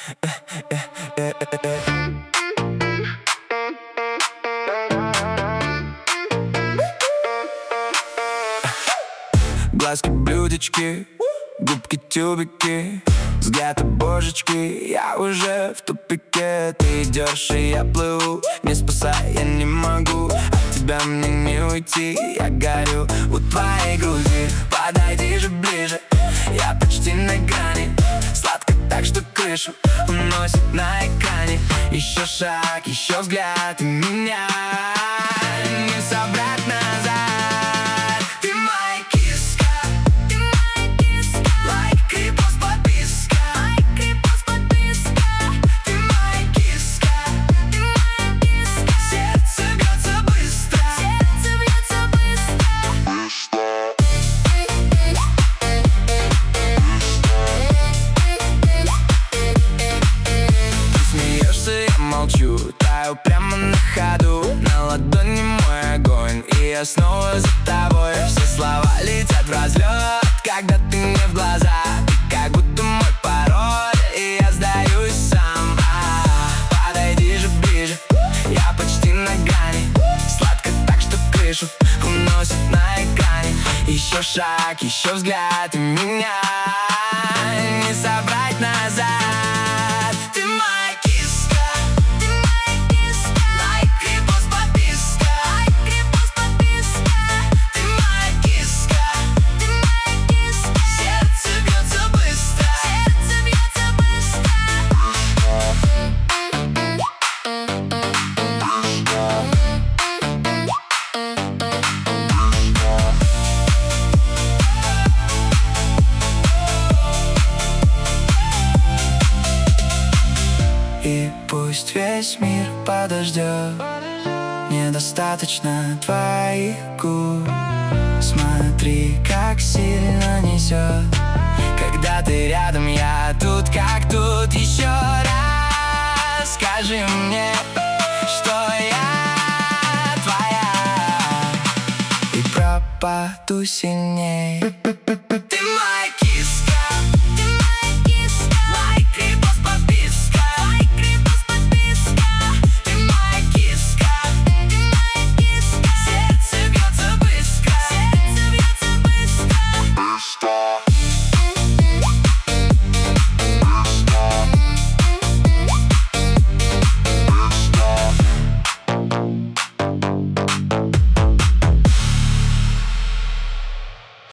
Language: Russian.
Глазки, блюдечки, губки, тюбики, взгляд божечки. Я уже в тупике. Ты идешь, и я плыву, не спасай, я не могу. От тебя мне не уйти, я горю у твоей груди. Подойди же ближе, я почти на грани. Сладко так, что крышу уносит на экране. Еще шаг, еще взгляд, и меня не собрать назад. Молчу, таю прямо на ходу. На ладони мой огонь, и я снова за тобой. Все слова летят в разлет, когда ты мне в глаза. Ты как будто мой пароль, и я сдаюсь сам. Подойди же ближе, я почти на грани. Сладко так, что крышу уносит на экране. Еще шаг, еще взгляд, и меня не собрать назад. Ты моя киска. И пусть весь мир подождет, недостаточно твоих губ. Смотри, как сильно несет, когда ты рядом, я тут как тут. Еще раз скажи мне, что я твоя, и пропаду сильнее.